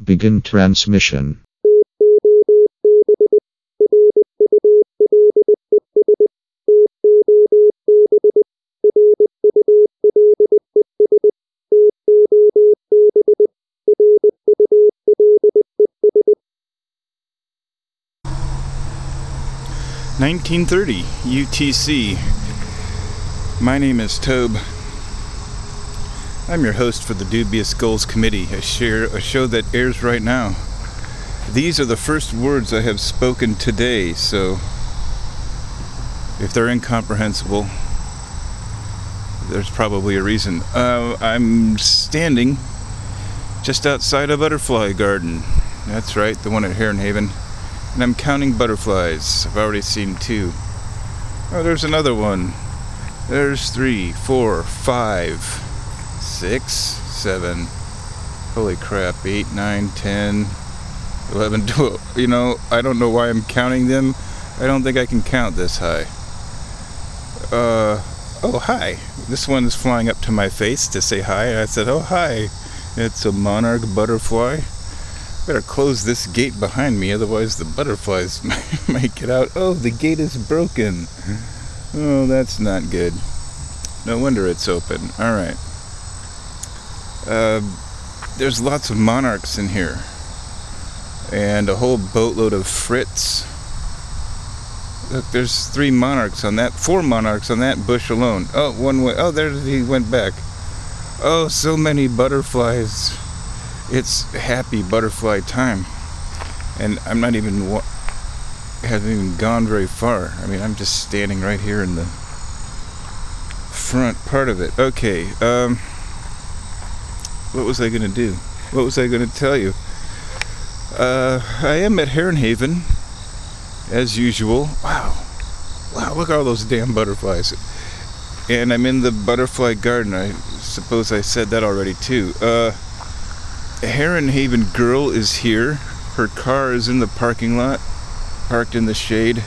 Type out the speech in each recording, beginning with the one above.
Begin transmission. (1930) UTC. My name is Tobe. I'm your host for the Dubious Goals Committee, a show that airs right now. These are the first words I have spoken today, so if they're incomprehensible, there's probably a reason. I'm standing just outside a butterfly garden. That's right, the one at Heron Haven. And I'm counting butterflies. I've already seen 2. Oh, there's another one. There's 3, 4, 5, 6, 7. Holy crap, 8, 9, 10, 11, 12. You know, I don't know why I'm counting them. I don't think I can count this high. Oh, hi. This one is flying up to my face to say hi. I said, oh, hi. It's a monarch butterfly. Better close this gate behind me, otherwise the butterflies might get out. Oh, the gate is broken. Oh, that's not good. No wonder it's open. Alright. There's lots of monarchs in here. And a whole boatload of Fritz. Look, there's 3 monarchs on that, 4 monarchs on that bush alone. Oh, one way. Oh, there he went back. Oh, so many butterflies. It's happy butterfly time, and I'm not even haven't even gone very far. I mean, I'm just standing right here in the front part of it. Okay, what was I gonna do? What was I gonna tell you? I am at Heron Haven, as usual. Wow, look at all those damn butterflies. And I'm in the butterfly garden. I suppose I said that already too. Heron Haven girl is here. Her car is in the parking lot, parked in the shade.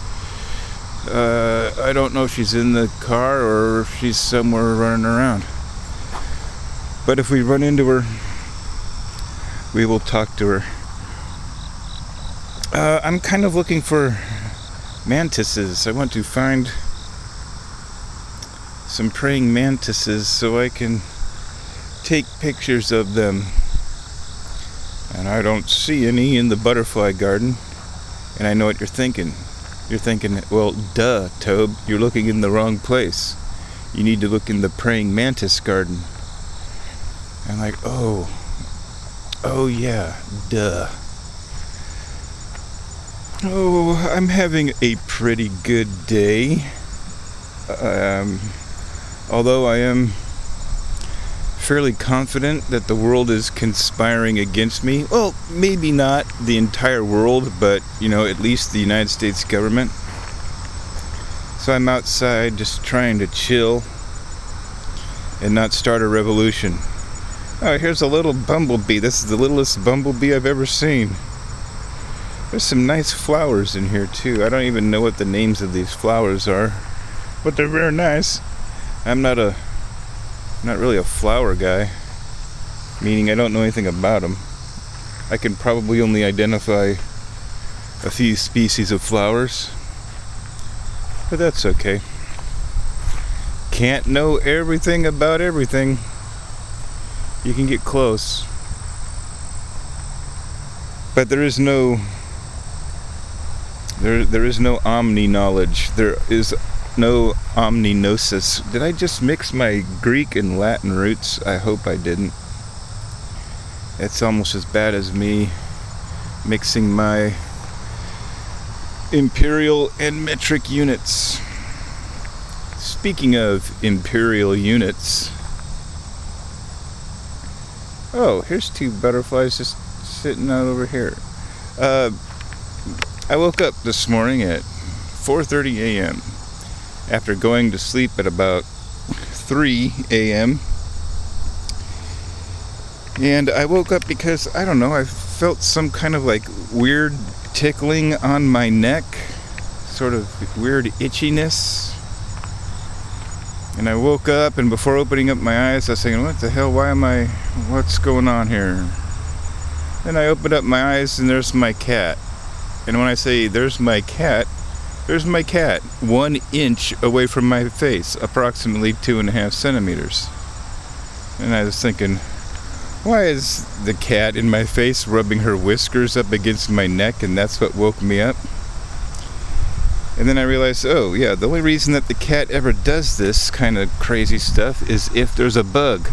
I don't know if she's in the car or if she's somewhere running around. But if we run into her, we will talk to her. I'm kind of looking for mantises. I want to find some praying mantises so I can take pictures of them. And I don't see any in the butterfly garden. And I know what you're thinking. You're thinking, well, duh, Tobe, you're looking in the wrong place. You need to look in the praying mantis garden. I'm like, oh yeah, duh. Oh, I'm having a pretty good day. Although I am fairly confident that the world is conspiring against me. Well, maybe not the entire world, but, at least the United States government. So I'm outside just trying to chill and not start a revolution. Oh, here's a little bumblebee. This is the littlest bumblebee I've ever seen. There's some nice flowers in here, too. I don't even know what the names of these flowers are, but they're very nice. I'm not really a flower guy, meaning I don't know anything about them. I can probably only identify a few species of flowers, but that's okay. Can't know everything about everything. You can get close, but there is no omni knowledge. There is no omninosis. Did I just mix my Greek and Latin roots? I hope I didn't. It's almost as bad as me mixing my imperial and metric units. Speaking of imperial units, oh, here's 2 butterflies just sitting out over here. I woke up this morning at 4:30 a.m. after going to sleep at about 3 a.m. And I woke up because, I don't know, I felt some kind of weird tickling on my neck, sort of weird itchiness. And I woke up, and before opening up my eyes, I was thinking, what the hell, what's going on here? Then I opened up my eyes and there's my cat. And when I say there's my cat 1 inch away from my face, approximately 2.5 centimeters. And I was thinking, why is the cat in my face rubbing her whiskers up against my neck, and that's what woke me up? And then I realized, oh yeah, the only reason that the cat ever does this kind of crazy stuff is if there's a bug.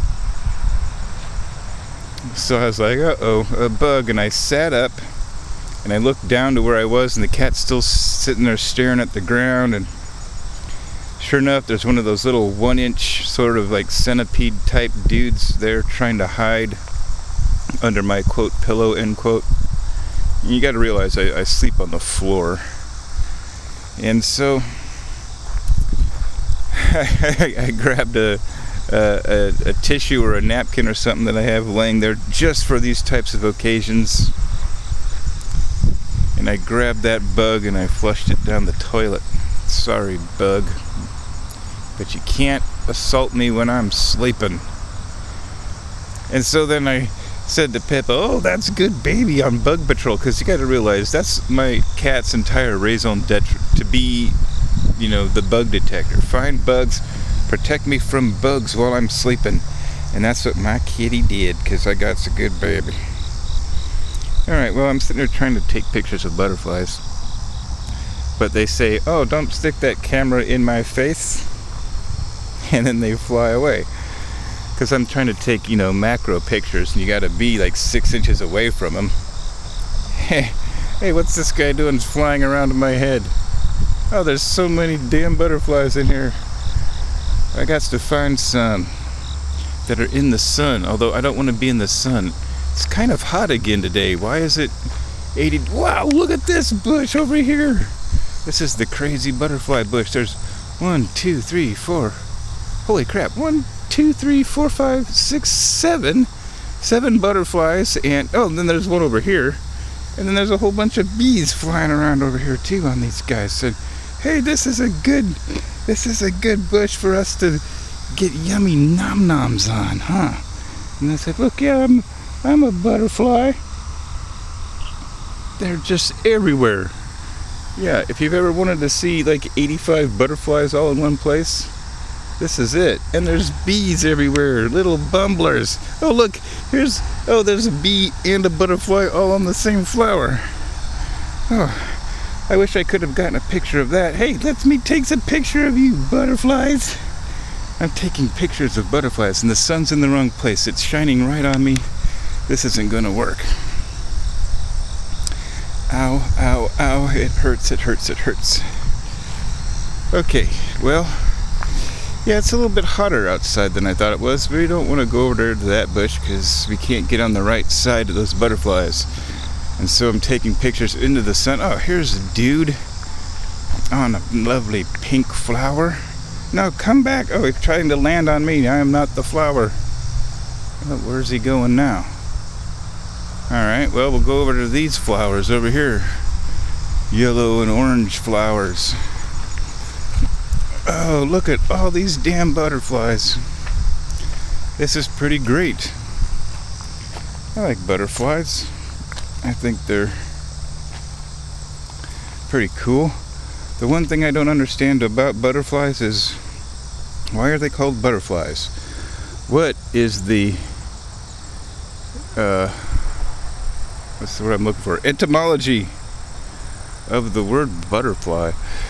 So I was like, uh-oh, a bug. And I sat up and I looked down to where I was, and the cat's still sitting there staring at the ground. And sure enough, there's one of those little 1 inch sort of like centipede type dudes there trying to hide under my quote pillow, end quote. And you got to realize I sleep on the floor. And so I grabbed a tissue or a napkin or something that I have laying there just for these types of occasions. And I grabbed that bug and I flushed it down the toilet. Sorry, bug, but you can't assault me when I'm sleeping. And so then I said to Pippa, oh, that's good baby on bug patrol, because you got to realize that's my cat's entire raison d'etre, to be, you know, the bug detector. Find bugs, protect me from bugs while I'm sleeping. And that's what my kitty did, because I got a good baby. Alright, well, I'm sitting there trying to take pictures of butterflies, but they say, oh, don't stick that camera in my face, and then they fly away. Because I'm trying to take, you know, macro pictures, and you got to be like 6 inches away from them. Hey, what's this guy doing flying around in my head? Oh, there's so many damn butterflies in here. I got to find some that are in the sun, although I don't want to be in the sun. It's kind of hot again today. Why is it 80? Wow, look at this bush over here. This is the crazy butterfly bush. There's 1, 2, 3, 4. Holy crap. 1, 2, 3, 4, 5, 6, 7. 7 butterflies. And oh, then there's one over here. And then there's a whole bunch of bees flying around over here too on these guys. So, hey, this is a good bush for us to get yummy nom-noms on, huh? And I said, look, yeah, I'm a butterfly. They're just everywhere. Yeah, if you've ever wanted to see like 85 butterflies all in one place, this is it. And there's bees everywhere, little bumblers. Oh, look, there's a bee and a butterfly all on the same flower. Oh, I wish I could have gotten a picture of that. Hey, let me take a picture of you, butterflies. I'm taking pictures of butterflies, and the sun's in the wrong place. It's shining right on me. This isn't gonna work. Ow, ow, ow, it hurts. Okay, well, yeah, it's a little bit hotter outside than I thought it was. We don't want to go over there to that bush because we can't get on the right side of those butterflies. And so I'm taking pictures into the sun. Oh, here's a dude on a lovely pink flower. No, come back. Oh, he's trying to land on me. I am not the flower. Oh, where's he going now? Alright, well, we'll go over to these flowers over here. Yellow and orange flowers. Oh, look at all these damn butterflies. This is pretty great. I like butterflies. I think they're pretty cool. The one thing I don't understand about butterflies is, why are they called butterflies? What is the what's the word I'm looking for? Etymology of the word butterfly.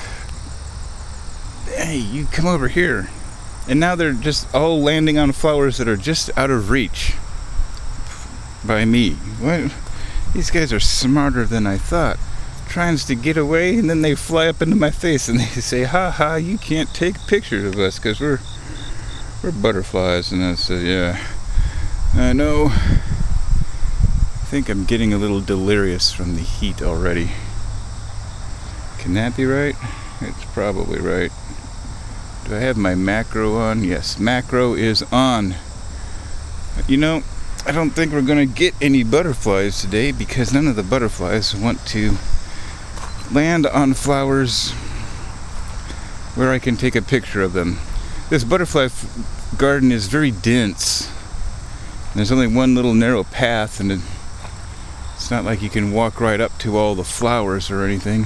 Hey, you come over here. And now they're just all landing on flowers that are just out of reach by me. What? These guys are smarter than I thought. Trying to get away, and then they fly up into my face and they say, ha ha, you can't take pictures of us because we're butterflies. And I said, yeah, I know. I think I'm getting a little delirious from the heat already. Can that be right? It's probably right. Do I have my macro on? Yes, macro is on. You know, I don't think we're going to get any butterflies today because none of the butterflies want to land on flowers where I can take a picture of them. This butterfly garden is very dense. There's only one little narrow path, and not like you can walk right up to all the flowers or anything.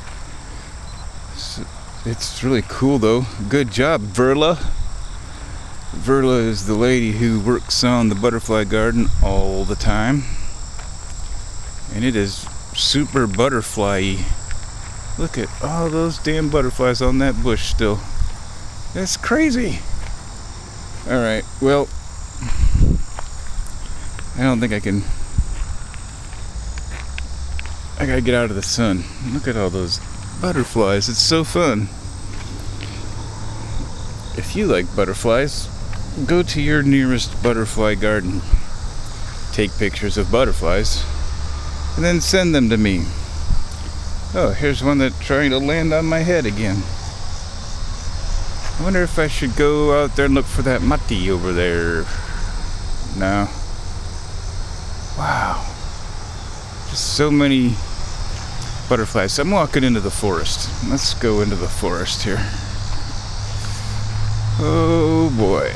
It's really cool though. Good job, Verla. Verla is the lady who works on the butterfly garden all the time. And it is super butterfly-y. Look at all those damn butterflies on that bush still. That's crazy. Alright, well, I don't think I can. I gotta get out of the sun. Look at all those butterflies. It's so fun. If you like butterflies, go to your nearest butterfly garden. Take pictures of butterflies and then send them to me. Oh, here's one that's trying to land on my head again. I wonder if I should go out there and look for that mati over there. No. Wow. Just so many butterflies. I'm walking into the forest. Let's go into the forest here. Oh boy.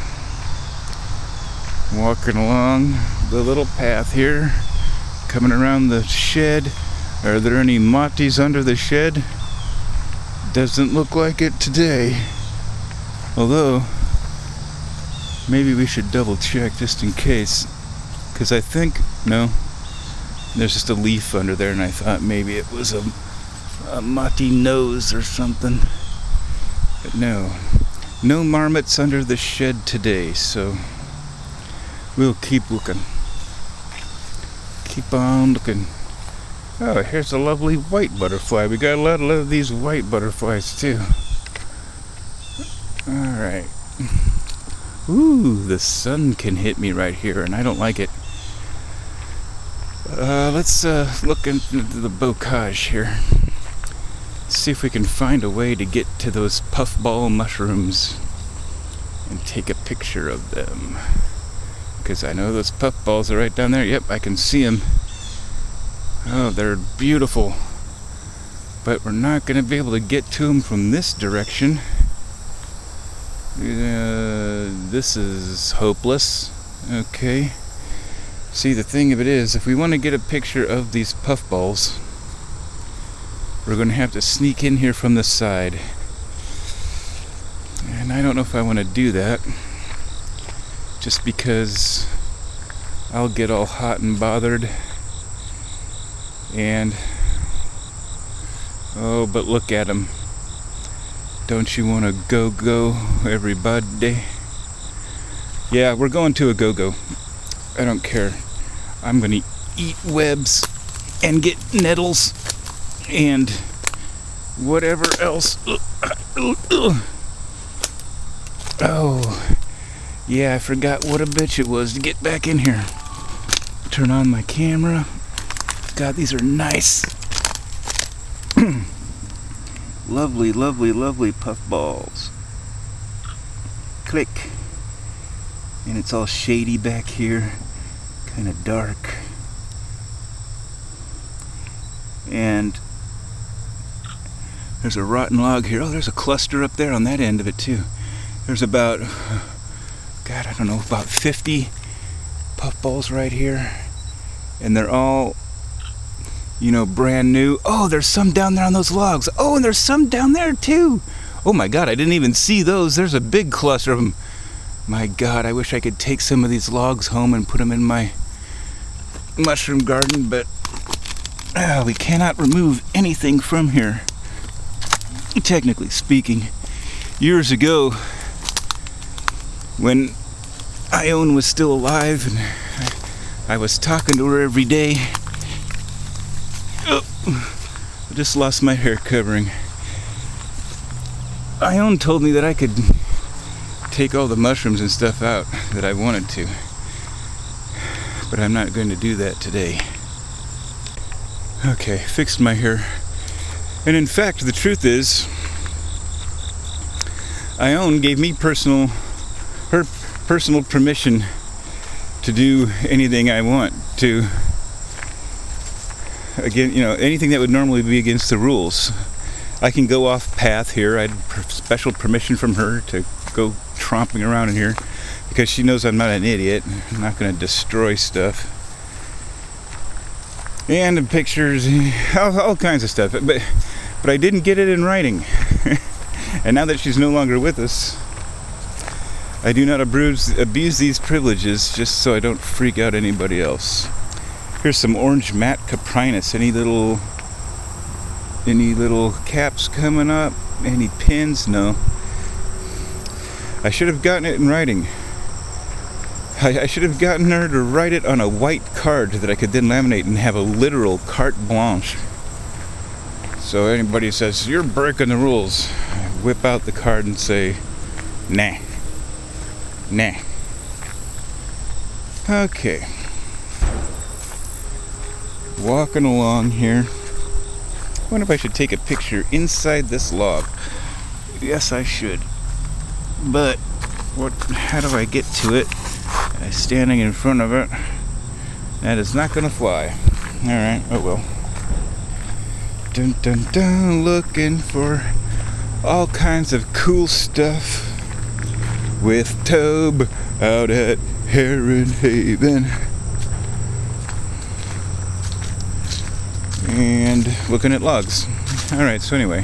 Walking along the little path here, coming around the shed. Are there any matis under the shed? Doesn't look like it today. Although, maybe we should double check just in case. Because I think, no, there's just a leaf under there and I thought maybe it was a mati nose or something. But no. No marmots under the shed today, so we'll keep looking. Keep on looking. Oh, here's a lovely white butterfly. We got a lot of these white butterflies too. Alright. Ooh, the sun can hit me right here and I don't like it. Let's look into the bocage here. See if we can find a way to get to those puffball mushrooms and take a picture of them. Because I know those puffballs are right down there. Yep, I can see them. Oh, they're beautiful. But we're not going to be able to get to them from this direction. This is hopeless. Okay. See, the thing of it is, if we want to get a picture of these puffballs, we're going to have to sneak in here from the side. And I don't know if I want to do that. Just because I'll get all hot and bothered. And, oh, but look at them. Don't you want to go, everybody? Yeah, we're going to a go-go. I don't care. I'm going to eat webs and get nettles and whatever else. Oh, yeah, I forgot what a bitch it was to get back in here. Turn on my camera. God, these are nice. Lovely, lovely, lovely puffballs. Click. And it's all shady back here. Kind of dark. And there's a rotten log here. Oh, there's a cluster up there on that end of it too. There's about, God, I don't know, about 50 puffballs right here. And they're all, you know, brand new. Oh, there's some down there on those logs. Oh, and there's some down there too. Oh my God, I didn't even see those. There's a big cluster of them. My God, I wish I could take some of these logs home and put them in my mushroom garden, but we cannot remove anything from here. Technically speaking, years ago, when Ione was still alive and I was talking to her every day, I just lost my hair covering. Ione told me that I could take all the mushrooms and stuff out that I wanted to, but I'm not going to do that today. Okay, fixed my hair. And in fact, the truth is, Ione gave me her personal permission to do anything I want to. Again, you know, anything that would normally be against the rules. I can go off path here. I had special permission from her to go tromping around in here because she knows I'm not an idiot. I'm not going to destroy stuff. and in pictures, all kinds of stuff. But I didn't get it in writing. And now that she's no longer with us, I do not abuse these privileges just so I don't freak out anybody else. Here's some orange matte Caprinus. Any little caps coming up? Any pins? No. I should have gotten it in writing. I should have gotten her to write it on a white card that I could then laminate and have a literal carte blanche. So anybody says, you're breaking the rules, I whip out the card and say, nah. Okay. Walking along here. I wonder if I should take a picture inside this log. Yes, I should. But how do I get to it? Standing in front of it. That is not gonna fly. Alright, oh well. Dun dun dun, looking for all kinds of cool stuff with Tobe out at Heron Haven. And looking at logs. Alright, so anyway.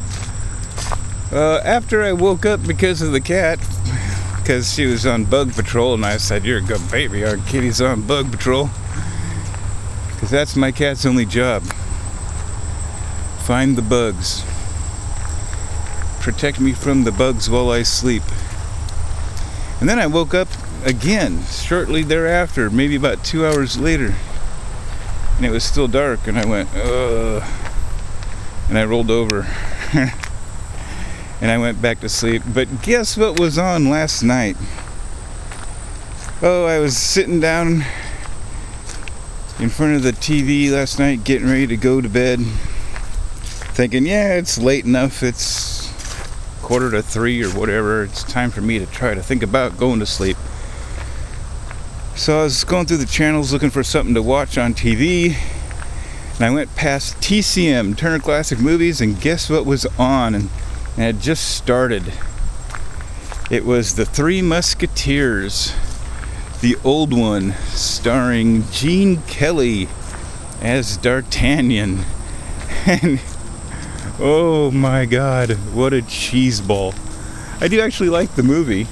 After I woke up because of the cat, because she was on bug patrol, and I said, you're a good baby, our kitty's on bug patrol. Because that's my cat's only job. Find the bugs. Protect me from the bugs while I sleep. And then I woke up again shortly thereafter, maybe about 2 hours later. And it was still dark, and I went, ugh. And I rolled over. And I went back to sleep. But guess what was on last night? Oh, I was sitting down in front of the TV last night, getting ready to go to bed. Thinking, yeah, it's late enough. It's 2:45 or whatever. It's time for me to try to think about going to sleep. So I was going through the channels looking for something to watch on TV. And I went past TCM, Turner Classic Movies, and guess what was on? And it had just started. It was The Three Musketeers, the old one, starring Gene Kelly as D'Artagnan. And oh my God, what a cheeseball. I do actually like the movie.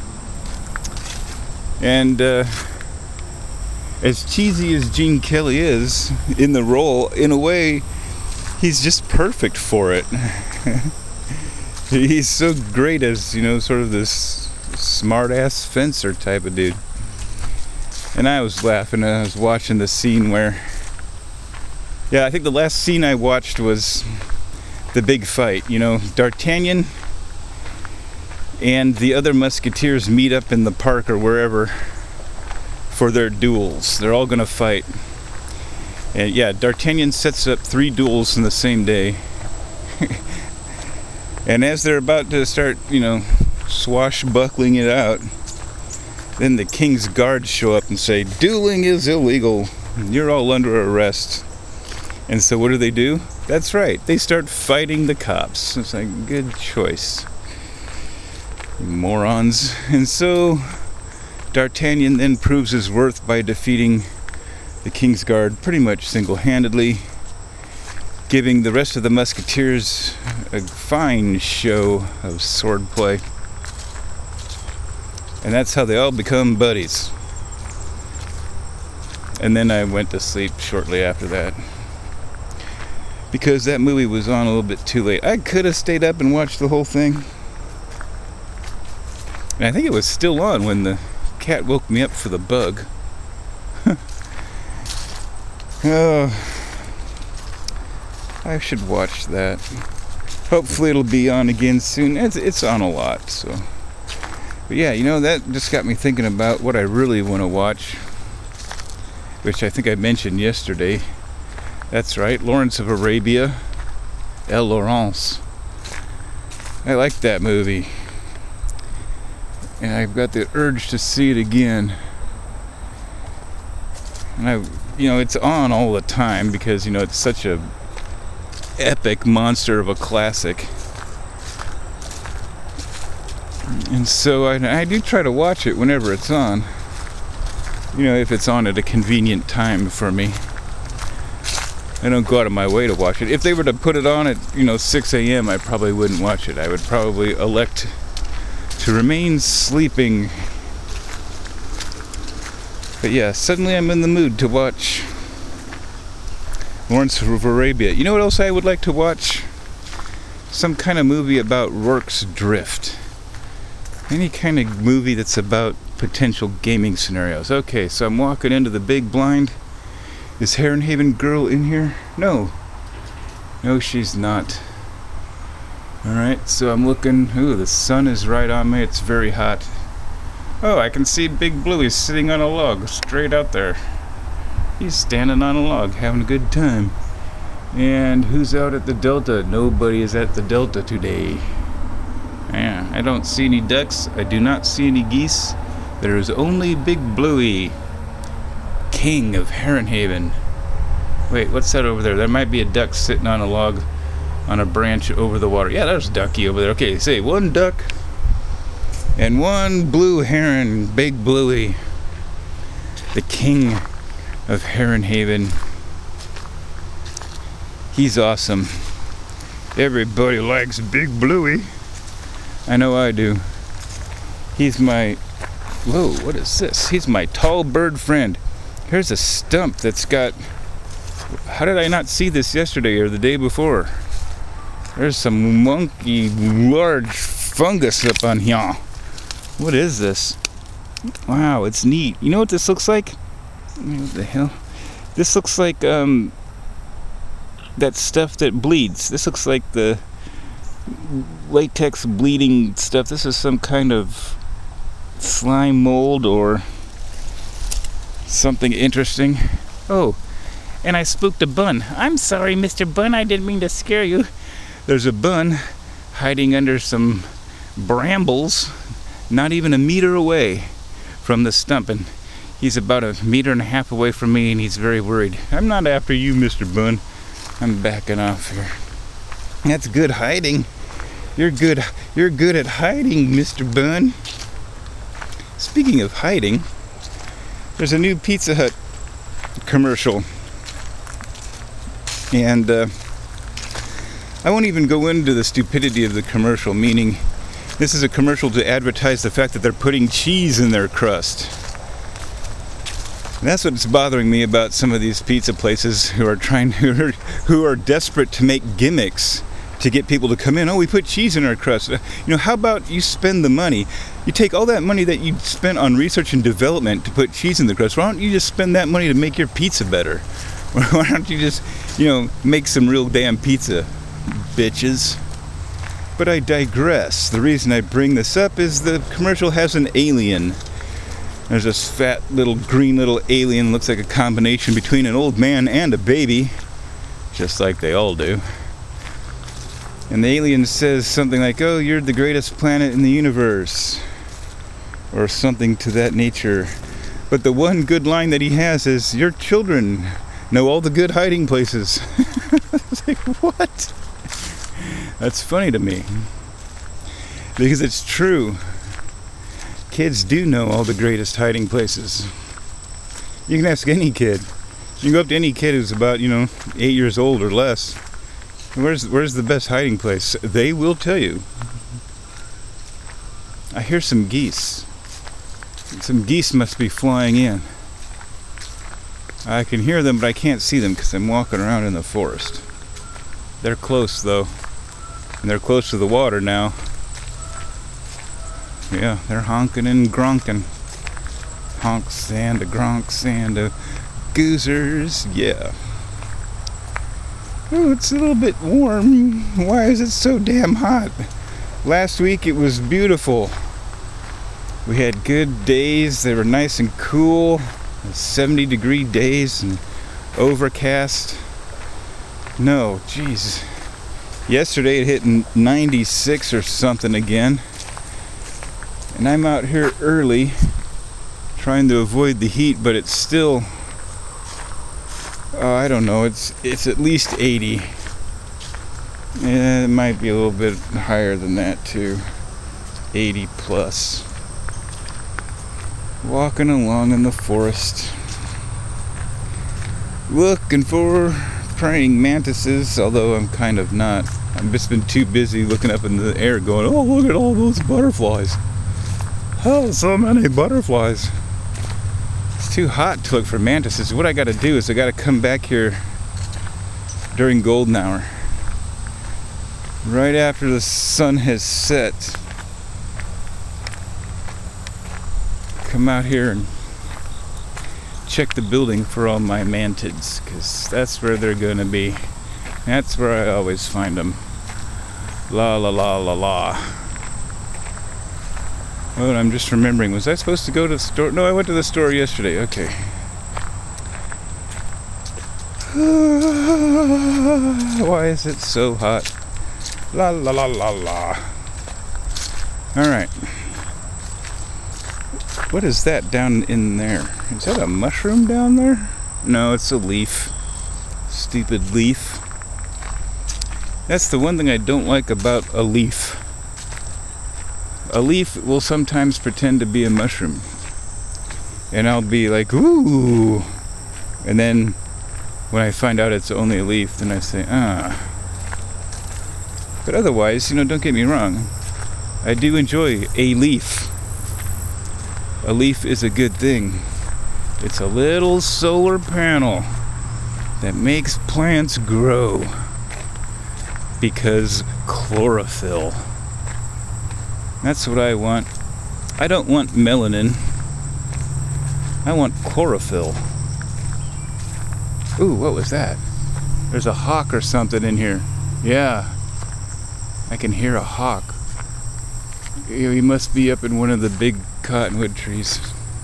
And as cheesy as Gene Kelly is in the role, in a way, he's just perfect for it. He's so great as, sort of this smart-ass fencer type of dude. And I was laughing, and I was watching the scene where... Yeah, I think the last scene I watched was the big fight. D'Artagnan and the other musketeers meet up in the park or wherever for their duels. They're all gonna fight. And yeah, D'Artagnan sets up 3 duels in the same day. And as they're about to start, swashbuckling it out, then the King's Guards show up and say, dueling is illegal. You're all under arrest. And so what do? That's right. They start fighting the cops. It's like, good choice. Morons. And so D'Artagnan then proves his worth by defeating the King's Guard pretty much single-handedly, giving the rest of the musketeers a fine show of swordplay. And that's how they all become buddies. And then I went to sleep shortly after that, because that movie was on a little bit too late. I could have stayed up and watched the whole thing. And I think it was still on when the cat woke me up for the bug. Oh, I should watch that. Hopefully it'll be on again soon. It's on a lot, so. But yeah, that just got me thinking about what I really want to watch, which I think I mentioned yesterday. That's right, Lawrence of Arabia, El Laurence. I like that movie. And I've got the urge to see it again. And it's on all the time because, it's such a epic monster of a classic. And so I do try to watch it whenever it's on. If it's on at a convenient time for me. I don't go out of my way to watch it. If they were to put it on at 6 a.m., I probably wouldn't watch it. I would probably elect to remain sleeping. But yeah, suddenly I'm in the mood to watch Lawrence of Arabia. You know what else I would like to watch? Some kind of movie about Rorke's Drift. Any kind of movie that's about potential gaming scenarios. Okay, so I'm walking into the big blind. Is Heron Haven girl in here? No, she's not. Alright, so I'm looking. Ooh, the sun is right on me. It's very hot. Oh, I can see Big Bluey sitting on a log straight out there. He's standing on a log having a good time. And who's out at the Delta? Nobody is at the Delta today. Yeah, I don't see any ducks. I do not see any geese. There is only Big Bluey, king of Heron Haven. Wait, what's that over there? There might be a duck sitting on a log on a branch over the water. Yeah, there's Ducky over there. Okay, say one duck and one blue heron, Big Bluey, the king of Heron Haven. He's awesome. Everybody likes Big Bluey. I know I do. He's my... Whoa, what is this? He's my tall bird friend. Here's a stump that's got... How did I not see this yesterday or the day before? There's some monkey large fungus up on here. What is this? Wow, it's neat. You know what this looks like? What the hell? This looks like that stuff that bleeds. This looks like the latex bleeding stuff. This is some kind of slime mold or something interesting. Oh, and I spooked a bun. I'm sorry, Mr. Bun, I didn't mean to scare you. There's a bun hiding under some brambles, not even a meter away from the stump, and he's about 1.5 meters away from me, and he's very worried. I'm not after you, Mr. Bun. I'm backing off here. That's good hiding. You're good at hiding, Mr. Bun. Speaking of hiding, there's a new Pizza Hut commercial. And I won't even go into the stupidity of the commercial, meaning this is a commercial to advertise the fact that they're putting cheese in their crust. And that's what's bothering me about some of these pizza places who are desperate to make gimmicks to get people to come in. Oh, we put cheese in our crust. How about you spend the money? You take all that money that you spent on research and development to put cheese in the crust. Why don't you just spend that money to make your pizza better? Why don't you just, make some real damn pizza, bitches? But I digress. The reason I bring this up is the commercial has an alien. There's this fat little green little alien, looks like a combination between an old man and a baby, just like they all do. And the alien says something like, "Oh, you're the greatest planet in the universe," or something to that nature. But the one good line that he has is, "Your children know all the good hiding places." It's like, what? That's funny to me. Because it's true. Kids do know all the greatest hiding places. You can ask any kid. You can go up to any kid who's about, 8 years old or less. Where's the best hiding place? They will tell you. I hear some geese. Some geese must be flying in. I can hear them, but I can't see them because I'm walking around in the forest. They're close, though. And they're close to the water now. Yeah, they're honking and gronking. Honk, sanda, gronk, sanda, goozers, yeah. Oh, it's a little bit warm. Why is it so damn hot? Last week it was beautiful. We had good days. They were nice and cool. 70-degree days and overcast. No, geez. Yesterday it hit 96 or something again. And I'm out here early trying to avoid the heat, but it's still, I don't know, it's at least 80. Yeah, it might be a little bit higher than that too. 80 plus. Walking along in the forest, looking for praying mantises, although I'm kind of not. I've just been too busy looking up in the air going, oh, look at all those butterflies. Oh, so many butterflies. It's too hot to look for mantises. What I got to do is I got to come back here during golden hour, right after the sun has set. Come out here and check the building for all my mantids, because that's where they're going to be. That's where I always find them. La la la la la. Oh, and I'm just remembering, was I supposed to go to the store? No, I went to the store yesterday. Okay. Why is it so hot? La la la la la. Alright. What is that down in there? Is that a mushroom down there? No, it's a leaf. Stupid leaf. That's the one thing I don't like about a leaf. A leaf will sometimes pretend to be a mushroom. And I'll be like, ooh. And then when I find out it's only a leaf, then I say, ah. But otherwise, don't get me wrong. I do enjoy a leaf. A leaf is a good thing. It's a little solar panel that makes plants grow. Because chlorophyll. That's what I want. I don't want melanin. I want chlorophyll. Ooh, what was that? There's a hawk or something in here. Yeah. I can hear a hawk. He must be up in one of the big cottonwood trees.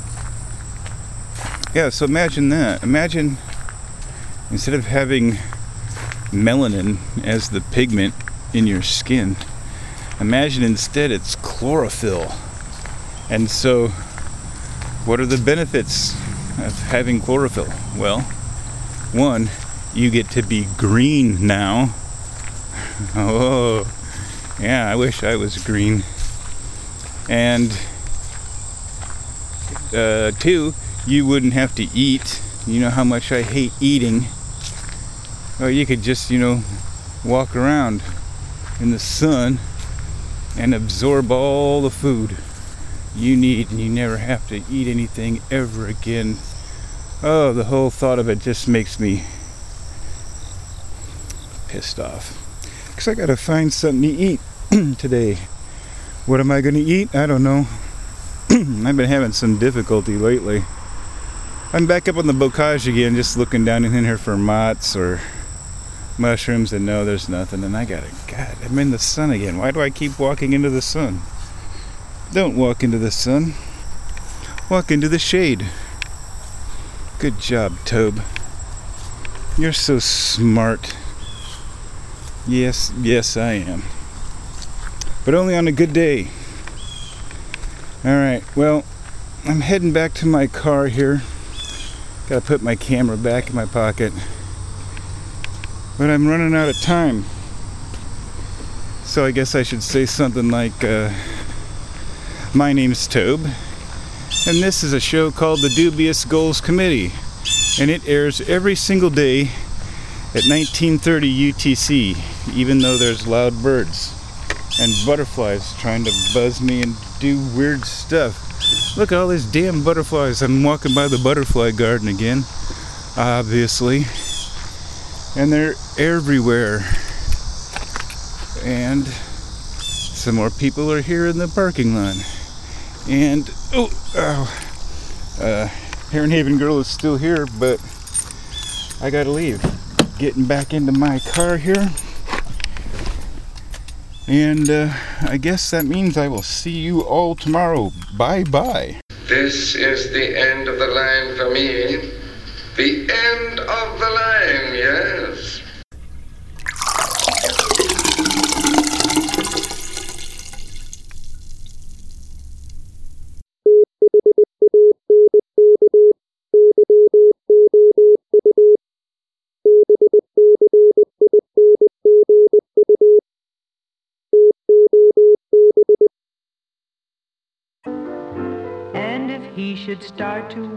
Yeah, so imagine that. Imagine instead of having melanin as the pigment in your skin, imagine instead it's chlorophyll. And so, what are the benefits of having chlorophyll? Well, one, you get to be green now. Oh, yeah, I wish I was green. And two, you wouldn't have to eat. You know how much I hate eating. Or you could just, walk around in the sun and absorb all the food you need, and you never have to eat anything ever again. Oh, the whole thought of it just makes me pissed off. Because I gotta find something to eat today. What am I gonna eat? I don't know. I've been having some difficulty lately. I'm back up on the bocage again, just looking down in here for moths or mushrooms, and no, there's nothing. And God, I'm in the sun again. Why do I keep walking into the sun? Don't walk into the sun. Walk into the shade. Good job, Tobe. You're so smart. Yes, I am. But only on a good day. Alright, well, I'm heading back to my car here. Gotta put my camera back in my pocket. But I'm running out of time. So I guess I should say something like, my name's Tobe, and this is a show called the Dubious Goals Committee, and it airs every single day at 1930 UTC, even though there's loud birds and butterflies trying to buzz me and do weird stuff. Look at all these damn butterflies. I'm walking by the butterfly garden again, obviously, and they're everywhere. And some more people are here in the parking lot. And Heron Haven Girl is still here, but I gotta leave. Getting back into my car here. And I guess that means I will see you all tomorrow. Bye-bye. This is the end of the line for me. The end of the line, yes. And if he should start to